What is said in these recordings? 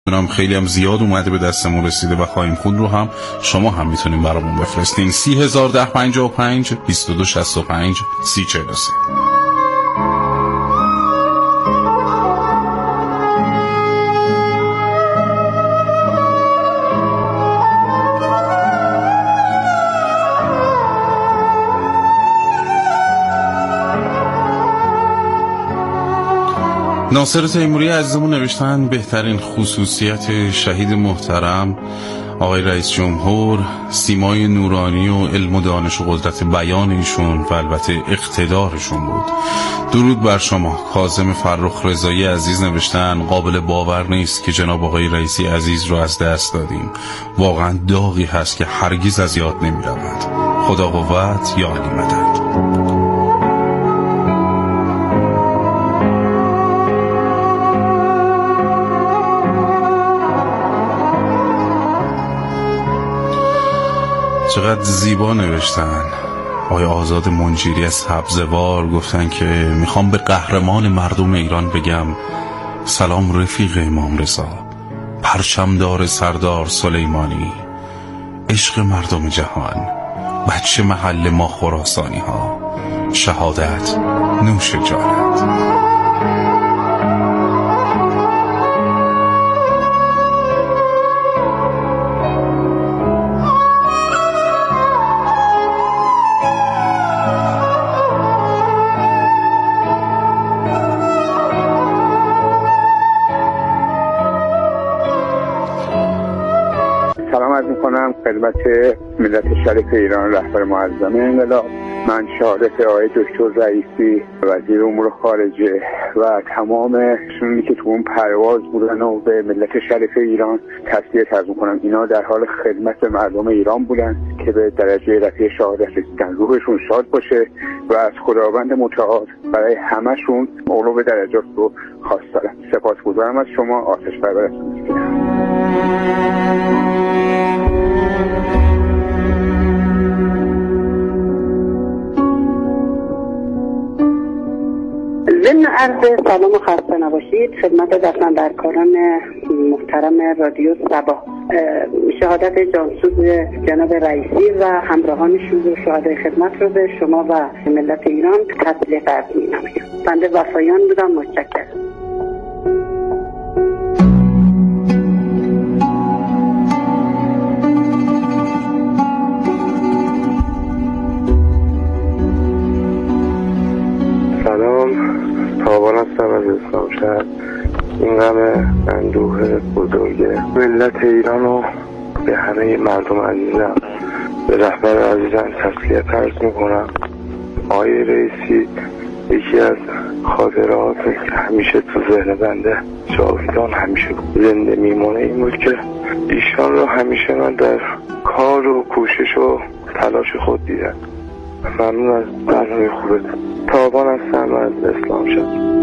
میدونم خیلی هم زیاد اومده به دستمون رسیده و خواهیم خون رو هم شما هم میتونیم برامون بفرستین. 301055 2265 3043. ناصر تیموری عزیزمون نوشتن بهترین خصوصیت شهید محترم آقای رئیس جمهور سیمای نورانی و علم و دانش و قدرت بیان ایشون و البته اقتدارشون بود. درود بر شما. کاظم فرخ رضایی عزیز نوشتن قابل باور نیست که جناب آقای رئیسی عزیز رو از دست دادیم. واقعا داغی هست که هرگز از یاد نمی رود. خدا قوت، یا علی مدد. چقدر زیبا نوشتن. آقای آزاد منجیری از سبزوار گفتن که میخوام به قهرمان مردم ایران بگم سلام رفیق امام رضا، پرچمدار سردار سلیمانی، عشق مردم جهان، بچه محل ما خراسانی ها، شهادت نوش جانت. خدمت ملت شریف ایران، رهبر معظم انقلاب، من شهادت آقای دکتر رئیسی وزیر امور خارجه و تمامشون که تو اون پرواز بودن و به ملت شریف ایران تسلیت عرض می‌کنم. اینا در حال خدمت مردم ایران بودن که به درجه رفیع شهادت رسیدن. روحشون شاد باشه و از خداوند متعال برای همشون علو درجات رو خواستارم. سپاسگزارم از شما. آتش پرورتون می‌کنم. ضمن عرض سلام و خسته نباشید خدمت دستاندرکاران محترم رادیو صبا. شهادت جانسوز جناب رئیسی و همراهانشون رو شهادت خدمت رو به شما و ملت ایران تسلیت عرض می‌نمایم. بنده وفایان بودم. متشکرم. تابان هستم از اسلام شهر. این غم اندوه بزرگ ملت ایران و به همه مردم عزیزم، به رهبر عزیزم تسلیت عرض میکنم. آقای رئیسی یکی از خاطرات که همیشه تو ذهن بنده جاویدان همیشه زنده میمونه این بود که ایشان رو همیشه من در کار و کوشش و تلاش خود دیدم. ممنون از برنامه خوبت. تابان هستم از اسلام شهر.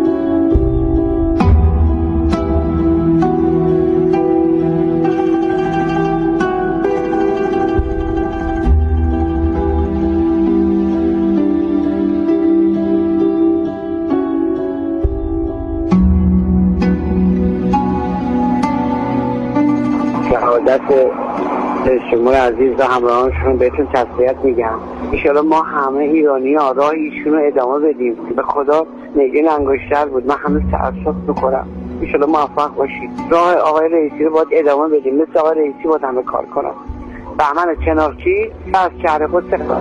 شهادت شما عزیز و همراهانشون بهتون تسلیت میگم. انشالله ما همه ایرانی ها راه ایشون رو ادامه بدیم. به خدا نگین انگشتر بود. من هنوز تأسف میکنم. انشالله موفق باشید. راه آقای رئیسی رو باید ادامه بدیم. مثل آقای رئیسی باید همه کار کنم. بهمن چنارچی از شهر خود سپاس.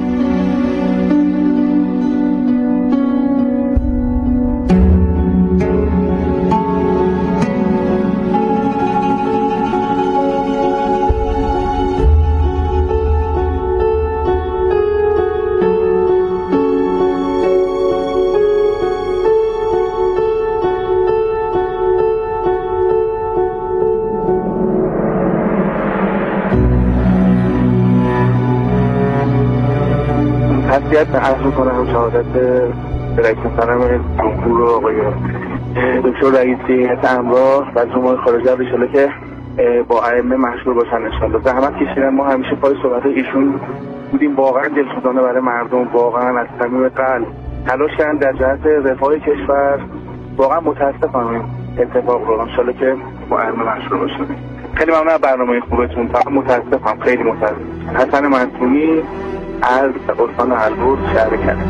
تسلیت عرض میکنم شهادت رئیس محترم جمهور و آقای دکتر رئیسی همراه و از امور خارجه انشالله که با ائمه مشغول باشن. انشالله زحمت کشیدن. ما همیشه پای صحبت ایشون بودیم. واقعا دلسوزانه برای مردم، واقعا از صمیم قلب تلاش کردن در جهت رفاه کشور. واقعا متاسفم اتفاق رو انشالله که با علم مشروع باشه. خیلی ممنون از برنامه خوبتون. فقط متاسفم، خیلی متاسفم. حسن منصوری از استان البرز، شهر کرج.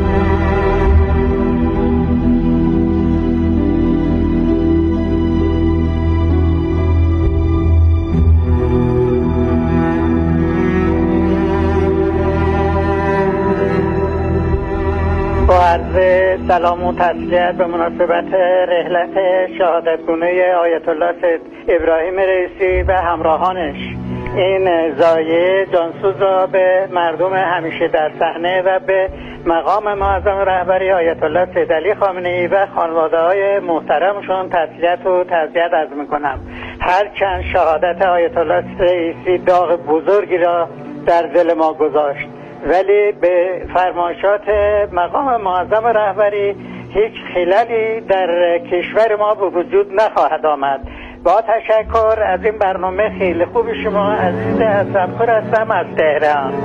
با عرض سلام و تسلیت به مناسبت رحلت شهادتگونه آیت الله سید ابراهیم رئیسی و همراهانش، این زایه جانسوز را به مردم همیشه در صحنه و به مقام معظم رهبری آیت الله سید علی خامنه‌ای و خانواده‌های محترمشون تسلیت و تعزیت عرض می‌کنم. هرچند شهادت آیت الله رئیسی داغ بزرگی را در دل ما گذاشت، ولی به فرمایشات مقام معظم رهبری هیچ خلالی در کشور ما به وجود نخواهد آمد. با تشکر از این برنامه خیلی خوب شما عزیز حسن‌پور هستم از تهران.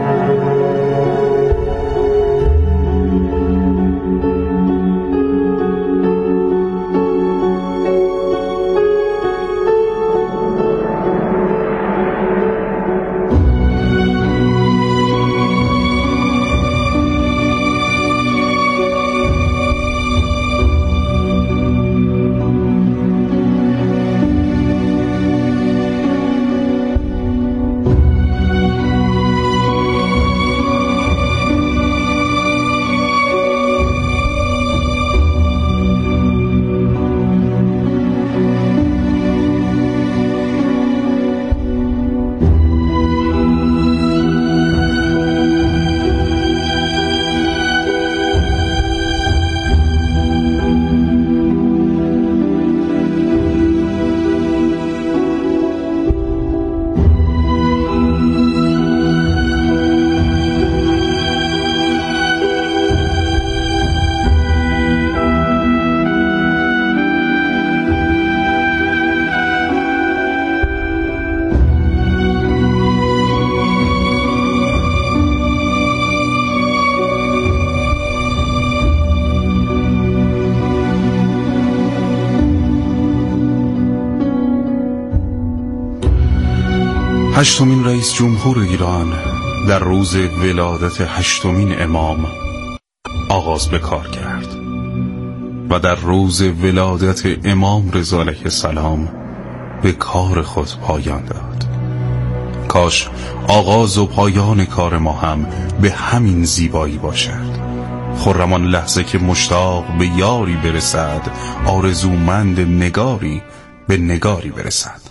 هشتمین رئیس جمهور ایران در روز ولادت هشتمین امام آغاز به کار کرد و در روز ولادت امام رضا علیه السلام به کار خود پایان داد. کاش آغاز و پایان کار ما هم به همین زیبایی باشد. خرم آن لحظه که مشتاق به یاری برسد، آرزومند نگاری به نگاری برسد.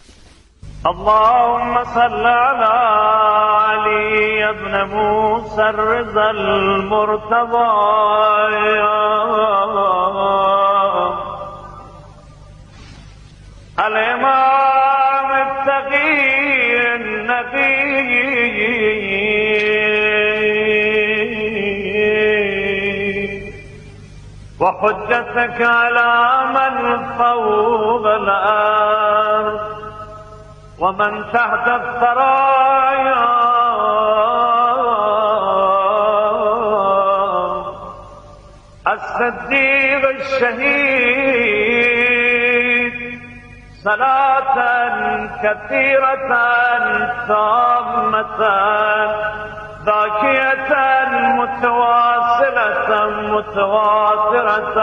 اللهم صل على علي ابن موسى الرضا المرتضى الإمام التقي النبي وحجتك على من فوق الأرض ومن تحت الثرايا الصديق الشهيد صلاة كثيرة تامة ذاكية متواصلة متواترة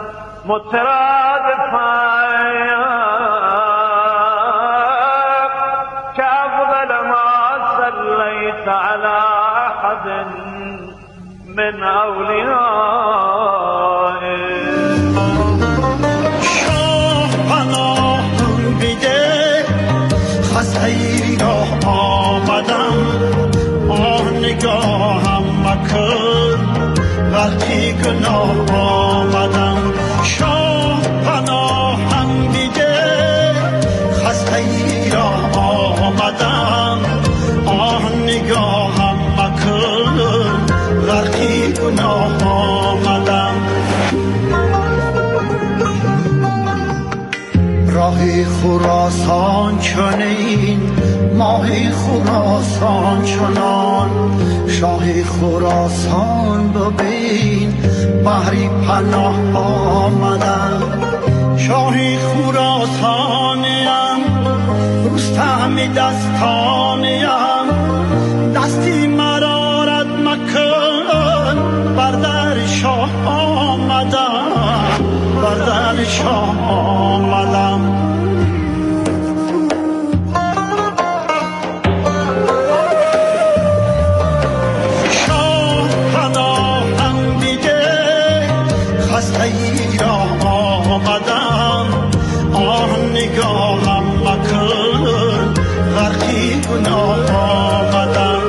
مترادفة على أحد من أوليائه شاه پناهم بده خسیری را آمدم آه نگاهم مکن وقتی گناه آمدم شاه پناهم بده خسیری را آمدم نگاهم مکن وقتی گناه آمدم راه خراسان چنین ماه خراسان چنان شاه خراسان ببین بحری پناه آمدم شاهی خراسانیم رستم دستانیم دستی مرا رد مکن بر در شاه آمدم بر در شاه آمدم شاه پناهم دیده خسته ای را آمدم آه نگاهم مکن غرقی گناه آمدم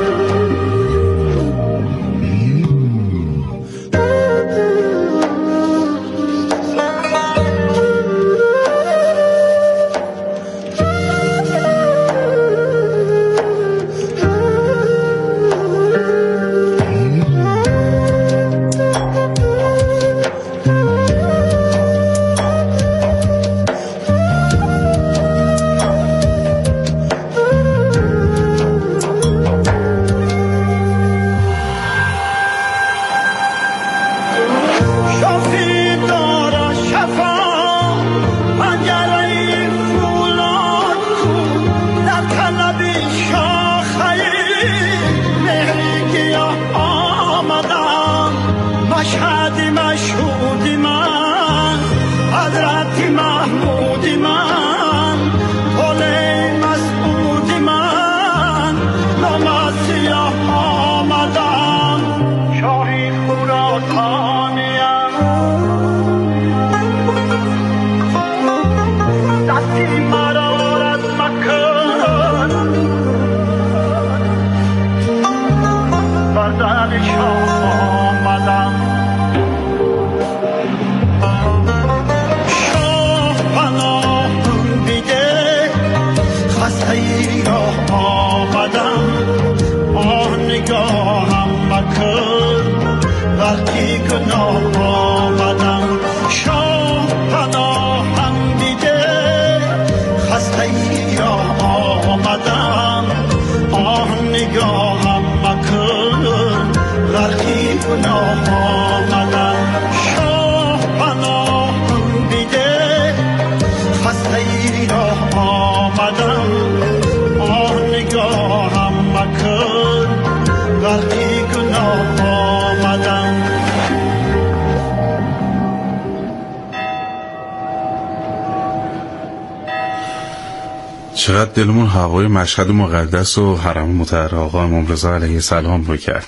چقدر دلمون هوای مشهد مقدس و حرم مطهر آقا امام رضا علیه السلام رو کرد.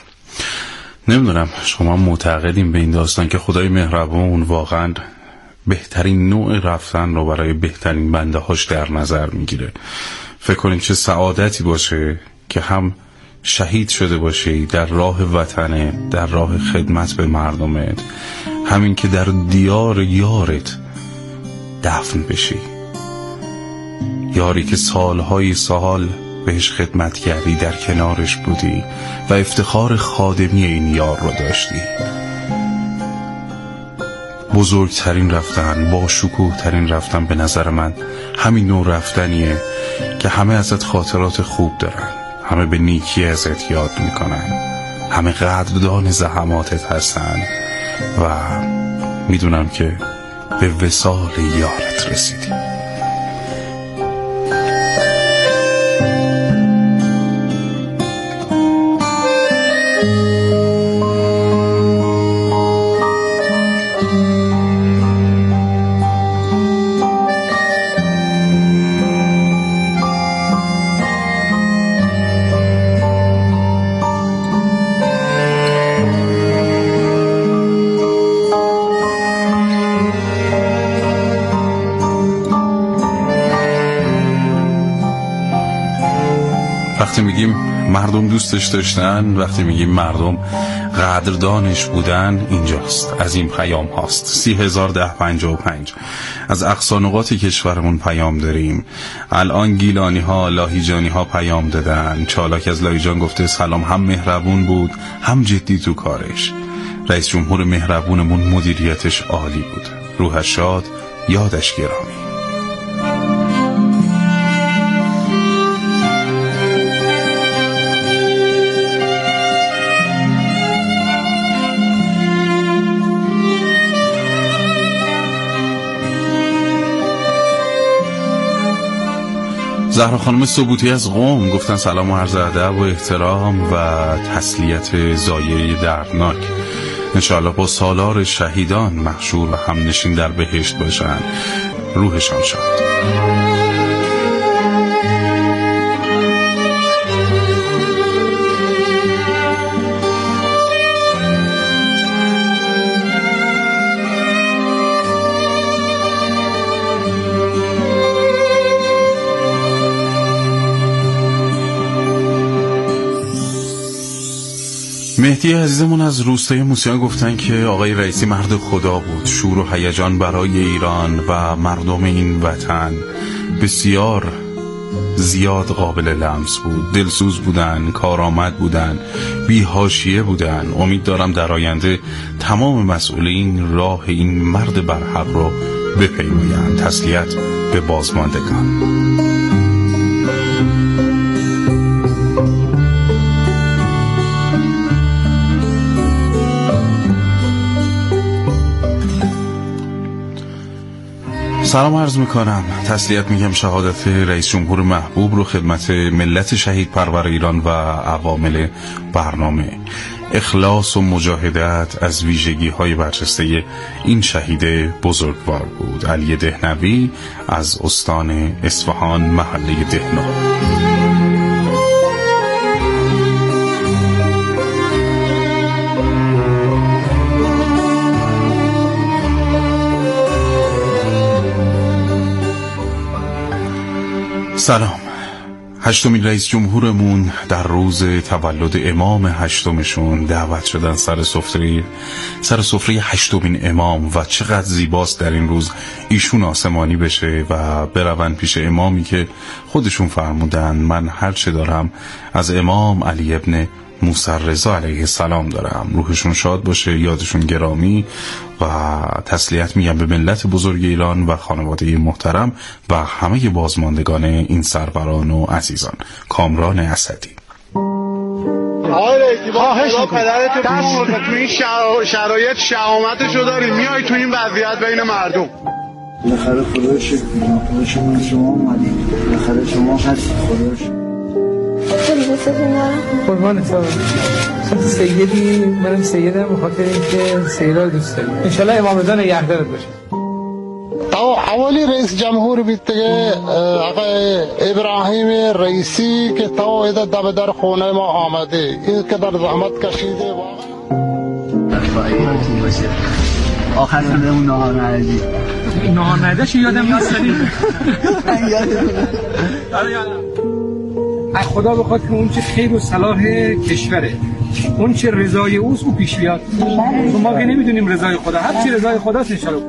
نمیدونم شما معتقدین به این داستان که خدای مهربون واقعا بهترین نوع رفتن رو برای بهترین بنده هاش در نظر میگیره؟ فکر کنیم چه سعادتی باشه که هم شهید شده باشی در راه وطنه، در راه خدمت به مردمت، همین که در دیار یارت دفن بشی، یاری که سالهای سال بهش خدمت کردی، در کنارش بودی و افتخار خادمی این یار رو داشتی. بزرگترین رفتن، با شکوه ترین رفتن به نظر من همین نوع رفتنیه که همه ازت خاطرات خوب دارن، همه به نیکی ازت یاد میکنن، همه قدردان زحماتت هستن و میدونم که به وصال یارت رسیدی. وقتی میگیم مردم دوستش داشتن، وقتی میگیم مردم قدردانش بودن، اینجاست، از این پیام هاست. 30,1055 از اقصا نقاط کشورمون پیام داریم. الان گیلانی ها، لاهیجانی ها پیام دادن. چالاک از لاهیجان گفته سلام، هم مهربون بود هم جدی تو کارش. رئیس جمهور مهربونمون مدیریتش عالی بود، روحش شاد، یادش گرامی. زهرا خانم ثبوتی از قم گفتن سلام و عرض ادب و احترام و تسلیت ضایعه دردناک. انشاءالله با سالار شهیدان محشور و همنشین در بهشت باشن، روحشان شاد. مهدی عزیزمون از روستای موسیان گفتن که آقای رئیسی مرد خدا بود، شور و هیجان برای ایران و مردم این وطن بسیار زیاد قابل لمس بود، دلسوز بودن، کارآمد بودن، بی‌حاشیه بودن. امید دارم در آینده تمام مسئولین راه این مرد برحق رو بپیمایند. تسلیت به بازماندگان. سلام عرض میکنم، تسلیت میگم شهادت رئیس جمهور محبوب رو خدمت ملت شهید پرور ایران و عوامل برنامه. اخلاص و مجاهدت از ویژگی های برجسته این شهید بزرگوار بود. علی دهنوی از استان اصفهان، محله دهنا. سلام. 8مین رئیس جمهورمون در روز تولد امام 8مشون دعوت شدن سر سفره 8مین امام و چقدر زیباست در این روز ایشون آسمانی بشه و برون پیش امامی که خودشون فرمودن من هر چه دارم از امام علی ابن موسی رضا علیه السلام دارم. روحشون شاد باشه، یادشون گرامی و تسلیت میگم به ملت بزرگ ایران و خانواده محترم و همه بازماندگان این سروران و عزیزان. کامران اسدی. آقای رئیسی با پدرت تو این شرایط شهامتشو داری میای تو این وضعیت بین مردم. بالاخره خدا شما شما اومدید، بالاخره شما هستی. خدا خیلی دوستتون دارم. قربانت برم. سیدی، منم سیدم به خاطر اینکه سیدا دوست دارم. انشالله امام رضا نگهدارت باشه. اولی رئیس جمهور بیت دیگه آقای ابراهیم رئیسی که تا ایده دم در خونه ما آمده، این که در زحمت کشیده آخر سندمون نهار نهدی. نهار نهدش یادم نیست. از خدا بخواد که اون چه خیر و صلاح کشوره، اون چه رضای اوست او پیش بیاد. ما که نمیدونیم رضای خدا، هر چی رضای خداست انشالله.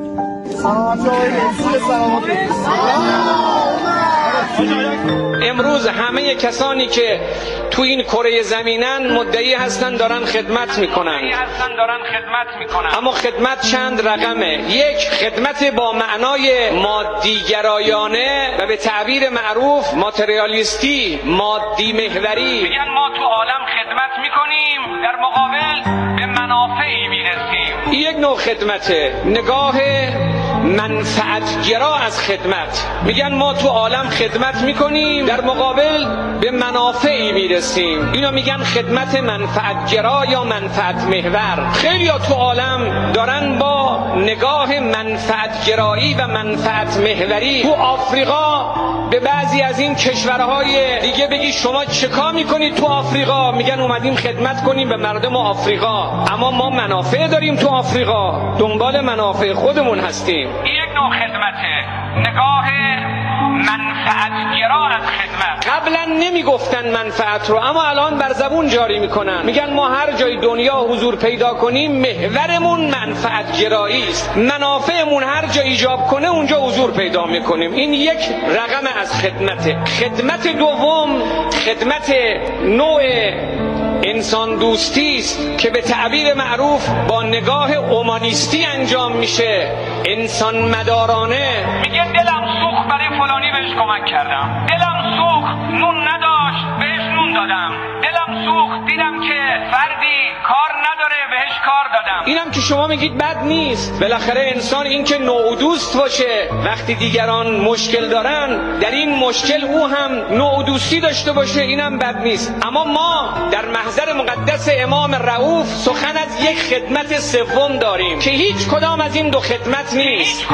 امروز همه کسانی که تو این کره زمینن مدعی هستن دارن خدمت میکنن، اما خدمت چند رقمه. یک، خدمت با معنای مادیگرایانه و به تعبیر معروف ماتریالیستی، مادی محوری. میگن ما تو عالم خدمت میکنیم، در مقابل به منافعی میرسیم. یک نوع خدمته، نگاه منفعتگرا از خدمت. میگن ما تو عالم خدمت میکنیم، در مقابل به منافعی میرسیم. اینا میگن خدمت منفعتگرا یا منفعت محور. خیلی ها تو عالم دارن با نگاه منفعتگرایی و منفعت محوری. تو آفریقا به بعضی از این کشورهای دیگه بگی شما چه کار میکنید تو آفریقا، میگن اومدیم خدمت کنیم به مردم آفریقا. اما ما منافع داریم تو آفریقا، دنبال منافع خودمون هستیم. یک نوع خدمته، نگاه منفعتگرا از خدمت. قبلا نمیگفتن منفعت رو، اما الان بر زبون جاری میکنن. میگن ما هر جای دنیا حضور پیدا کنیم محورمون منفعتگرایی است، منافعمون هر جا ایجاب کنه اونجا حضور پیدا میکنیم. این یک رقم از خدمته. خدمت دوم، خدمت نوع انسان دوستی است که به تعبیر معروف با نگاه اومانیستی انجام میشه، انسان مدارانه. میگه دلم سوخت برای فلانی بهش کمک کردم، دلم سوخت نون نداشت بهش نون دادم، دلم سوخت دیدم که فردی کار نداره بهش کار دادم. اینم که شما میگید بد نیست. بالاخره انسان این که نوع دوست باشه وقتی دیگران مشکل دارن در این مشکل او هم نوع دوستی داشته باشه اینم بد نیست. اما ما در محضر مقدس امام رؤوف سخن از یک خدمت سوم داریم که هیچ کدام از این دو خدمت نیست.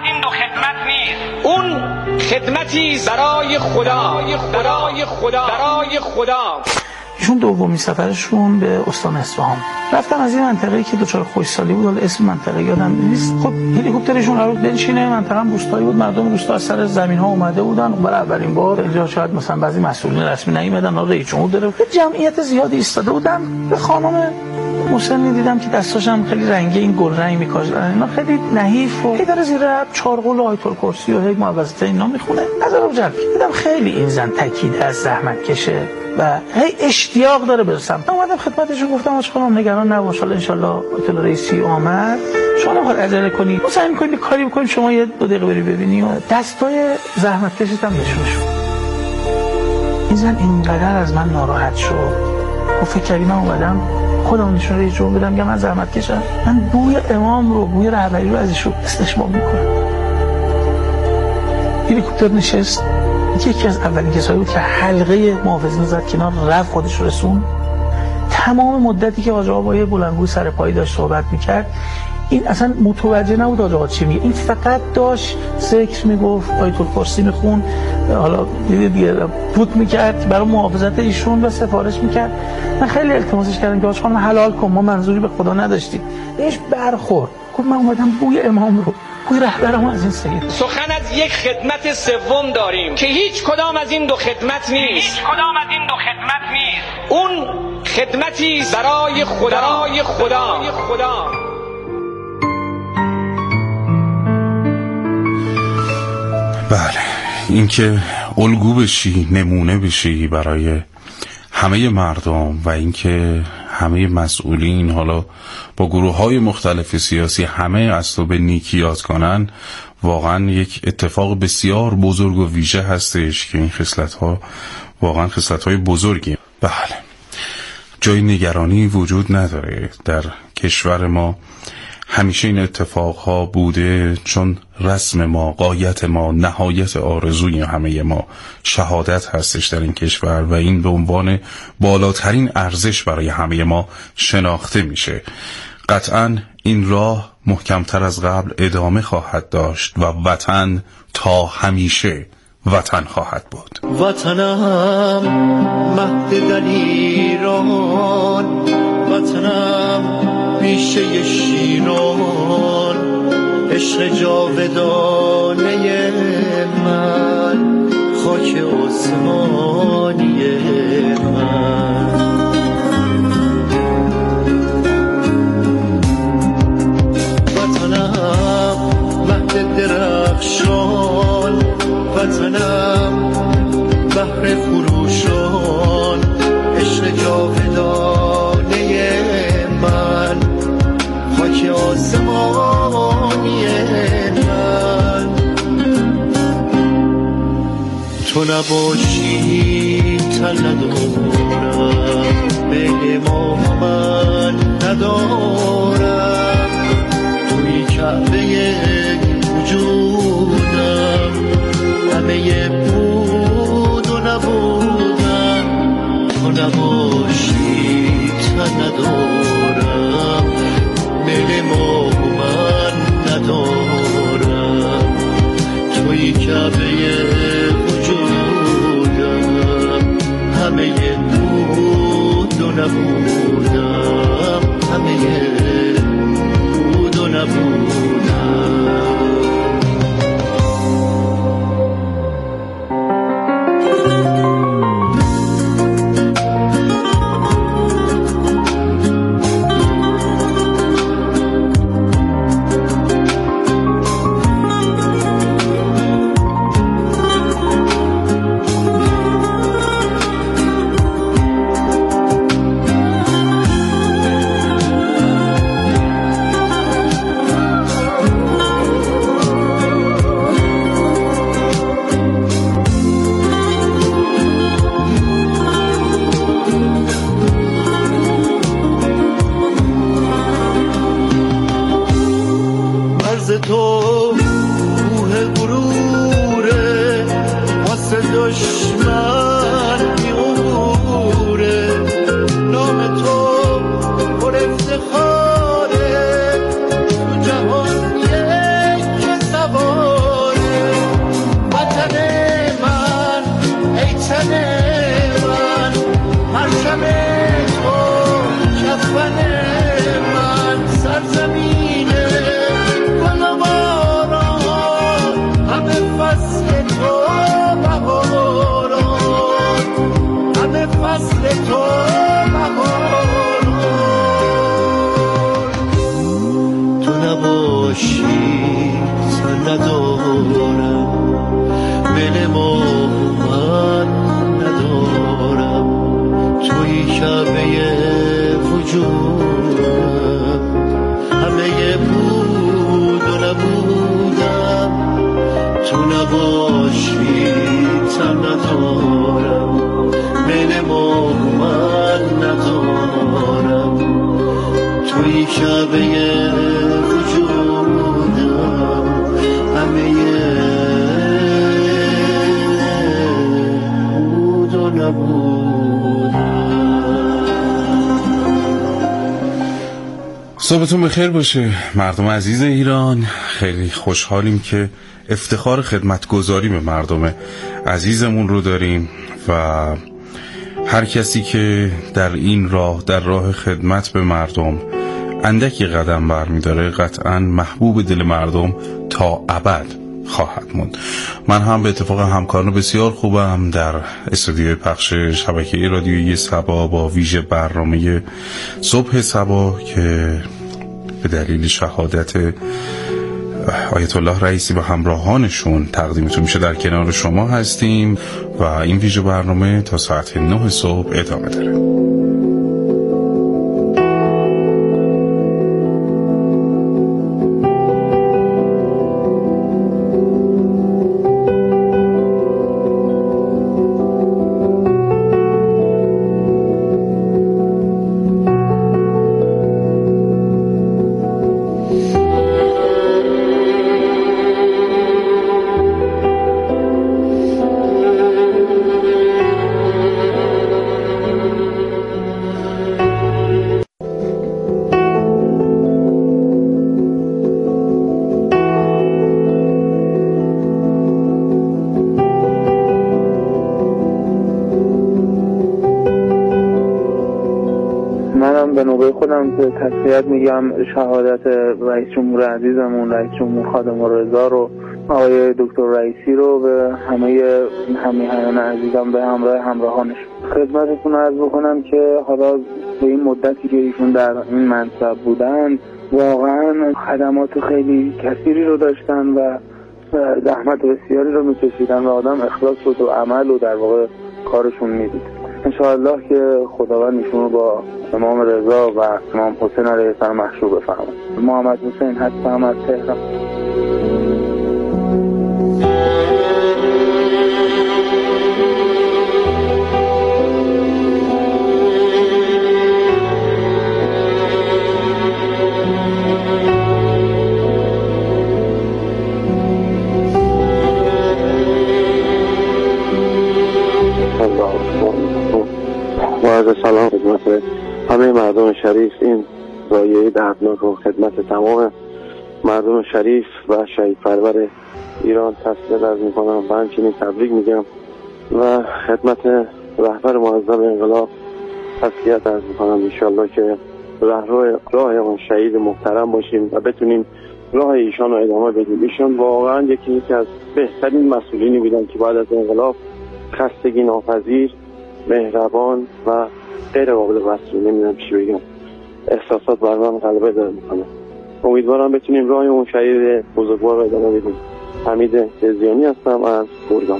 اون خدمتی برای خدا. ایشون دومین سفرشون به استان اصفهان رفتن. از این منطقه‌ای که دچار خشکسالی بود، حالا اسم منطقه یادم نیست، خب هلیکوپترشون قرار بود بنشینه. منطقه روستایی بود، مردم روستا از سر زمین‌ها اومده بودن برای اولین بار. اینجا شاید مثلا بعضی مسئولین رسمی نیومدن، رئیس جمهور داره، جمعیت زیادی ایستاده بودن. به خانم مسنی دیدم که دستاش هم خیلی رنگین گل رنگ می‌کاشتن، اینا خیلی نحیف و داره زیر چارقل آیت الکرسی و هی معوذات اینا میخونه. نظرم جلب دیدم خیلی این زن تکیده از زحمت کشه و هی اشتیاق داره برسم. اومدم خدمتشون گفتم آقا خانم نگران نباش، ان شاء الله آیت الله رئیسی اومد، شما نمیخواد عجله کنی، ما سعی می‌کنیم کاری بکنیم شما یه 2 دقیقه بری ببینی و دستای زحمت کشیدم نشون شد. این زن اینقدر از من ناراحت شد و فکر کردم اومدم خودم نشون رئیس جمهور بدم که من زحمت کشم، من بوی امام رو، بوی رهبری رو ازش استشمام میکنم. هلیکوپتر نشست، یکی از اولین کسایی بود که حلقه محافظین زد کنار، رفت خودش رو رسون. تمام مدتی که حاج آقا با یه بلندگوی سر پایی داشت صحبت میکرد این اصلا متوجه نبود حاج آقا چی میگه، این فقط داشت ذکر میگفت، آیت الکرسی میخون، حالا دیگه پوت میکرد برای محافظت ایشون و سفارش میکرد. من خیلی التماسش کردم که حاج خانم حلال کن، ما منظوری به خدا نداشتیم. بهش برخورد، گفت من اومدم بوی امام رو، بوی رهبرم از این سید. سخن از یک خدمت سوم داریم که هیچ کدام از این دو خدمت نیست. اون خدمتی برای خدا. بله، اینکه الگو بشی، نمونه بشی برای همه مردم و اینکه همه مسئولین حالا با گروه‌های مختلف سیاسی همه از تو به نیکی یاد کنن، واقعا یک اتفاق بسیار بزرگ و ویژه هستش که این خصلت‌ها واقعا خصلت‌های بزرگی. بله، جای نگرانی وجود نداره. در کشور ما همیشه این اتفاقها بوده، چون رسم ما، غایت ما، نهایت آرزوی همه ما شهادت هستش در این کشور و این به عنوان بالاترین ارزش برای همه ما شناخته میشه. قطعاً این راه محکمتر از قبل ادامه خواهد داشت و وطن تا همیشه وطن خواهد بود. وطنم مهد دلیران، وطنم بیشه شیران، عشق جاودانه من، خاک آسمانی من. وطنم مهد درخشان، وطنم بحر خروشان، عشق جاودانه من، خاک آسمانی من. تو نباشی تن ندارم، میل ما من ندارم، توی کعبه وجودم، همه بود و نبودم. تو نباشی تن ندارم، میل ما من ندارم، توی کعبه وجودم، همه بود و نبودم، همه بود و نبودم. دشمن بی‌غروره، نام تو پر افتخاره، تو جهان یک سواره. وطن من ای تن من، پرچم تو کفن من، سرزمین گل و باران، همه فصل تو بهاران، همه فصل تو بهاران. تو نباشی سر ندارم، بنما من ندارم، توی شبه وجودم، همه بود و نبودم. تو نباشی تن ندارم، بنما من ندارم، توی شبه وجودم، همه بود و نبودم. صبحتون بخیر باشه مردم عزیز ایران. خیلی خوشحالیم که افتخار خدمتگزاری به مردم عزیزمون رو داریم و هر کسی که در این راه، در راه خدمت به مردم اندکی قدم برمی‌داره قطعاً محبوب دل مردم تا ابد خواهد موند. من هم به اتفاق همکاران بسیار خوبم در استودیوی پخش شبکه رادیویی صبا با ویژه برنامه صبح صبا که به دلیل شهادت آیت الله رئیسی و همراهانشون تقدیمتون میشه در کنار شما هستیم و این ویژه برنامه تا ساعت 9 صبح ادامه داره. به نوبه خودم تسلیت میگم شهادت رئیس جمهور عزیزمون، رئیس جمهور خادم الرضا رو، آقای دکتر رئیسی رو، به همه همیهنان عزیزم به همراهانش. خدمتتون عرض بکنم که حالا به این مدتی که ایشون در این منصب بودن واقعا خدمات خیلی کثیری رو داشتن و زحمت بسیاری رو میکشیدن و آدم اخلاص رو تو عمل و در واقع کارشون میدید. انشاءالله که خداوند ایشون رو با امام رضا و امام حسین علیه السلام محشور بفرماید. محمد حسین هستم از تهران. سلام خدمت همه مردم شریف. این ضایعه دردناک و خدمت تمام مردم شریف و شهید پرور ایران تسلیت عرض میکنم و همچنین تبریک میگم و خدمت رهبر معظم انقلاب تسلیت عرض میکنم. انشالله که راه اون شهید محترم باشیم و بتونیم راه ایشان رو ادامه بدیم. ایشان واقعا یکی از بهترین مسئولینی بودن که بعد از انقلاب خستگی ناپذیر، مهربان و غیر قابل وصف، نمیدونم چی بگم، احساسات بر من غلبه داره میکنه. امیدوارم بتونیم راه اون شهید بزرگوار رو ادامه بدیم. حمید تزیانی هستم از گرگان.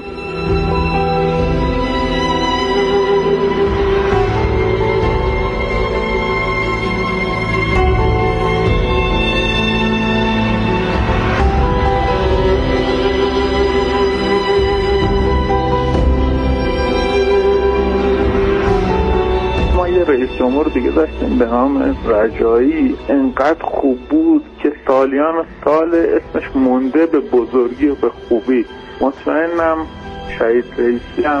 رئیس جمهور دیگه داشتیم به نام رجایی، انقدر خوب بود که سالیان سال اسمش مونده به بزرگی و به خوبی. مطمئنم شهید رئیسی هم